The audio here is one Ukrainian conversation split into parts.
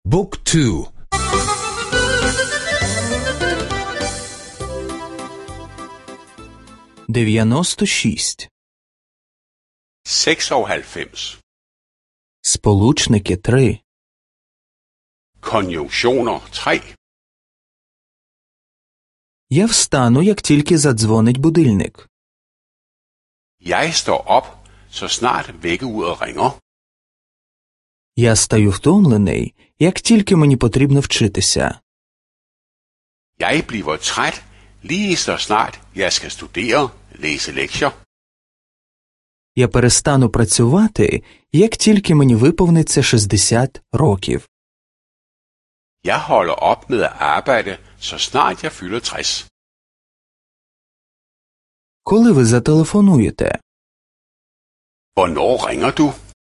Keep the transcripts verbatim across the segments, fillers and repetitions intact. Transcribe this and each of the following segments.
บุ๊กทู дев'яносто шість. seksoghalvfems. Сполучники три. Konjunktioner tre. Я встану, як тільки задзвонить будильник. Jeg står op, så snart vækkeuret ringer. Я стаю втомлений, як тільки мені потрібно вчитися. Jeg bliver træt, lige så snart jeg skal studere, læse lektier. Я перестану працювати, як тільки мені виповниться шістдесят років. Jeg holder op med at arbejde, så snart jeg fylder tres. Коли ви зателефонуєте? Hvornår ringer du?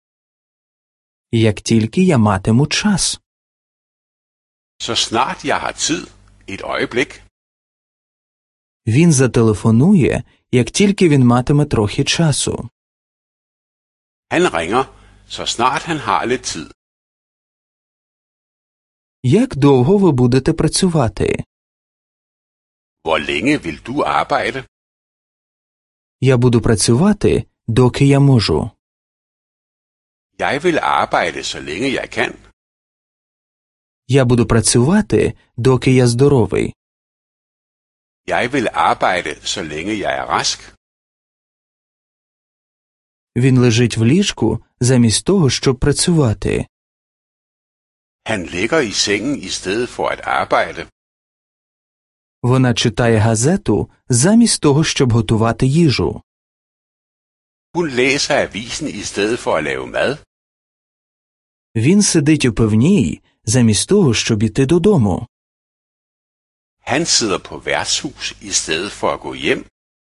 Як тільки я матиму час. Så snart jeg har tid. Et øjeblik. Він зателефонує, як тільки він матиме трохи часу. Han ringer, så snart han har lidt tid. Як довго ви будете працювати? Hvor længe vil du arbejde? Я буду працювати, доки я можу. Jeg vil arbejde, så længe jeg kan. Я буду працювати, доки я здоровий. Jeg vil arbejde, så længe jeg er rask. Він лежить в ліжку, замість того, щоб працювати. Han ligger i sengen i stedet for at arbejde. Вона читає газету, замість того, щоб готувати їжу. Hun læser avisen i stedet for at lave mad. Він сидить у пивній, замість того, щоб іти додому. Han sidder på værtshus i stedet for at gå hjem.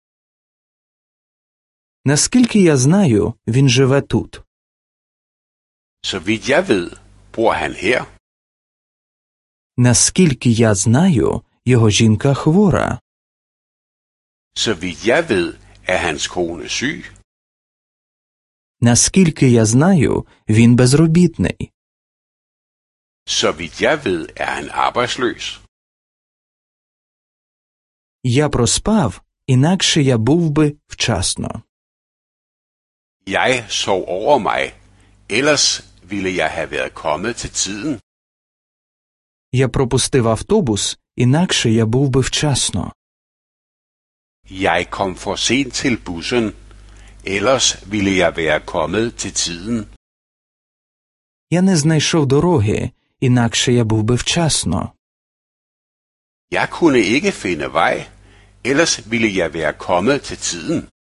Наскільки я знаю, він живе тут. Så vidt jeg ved, bor han her. Наскільки я знаю, його жінка хвора. Så vidt jeg ved, er hans kone syg. Наскільки я знаю, він безробітний. Så vidt jeg ved, er han arbejdsløs. Я проспав, інакше я був би вчасно. Jeg sov over mig, ellers ville jeg have været kommet til tiden. Я пропустив автобус, інакше я був би вчасно. Jeg kom for sent til bussen, ellers ville jeg være kommet til tiden. Я не знайшов дороги, інакше я був би вчасно. Jeg kunne ikke finde vej, ellers ville jeg være kommet til tiden.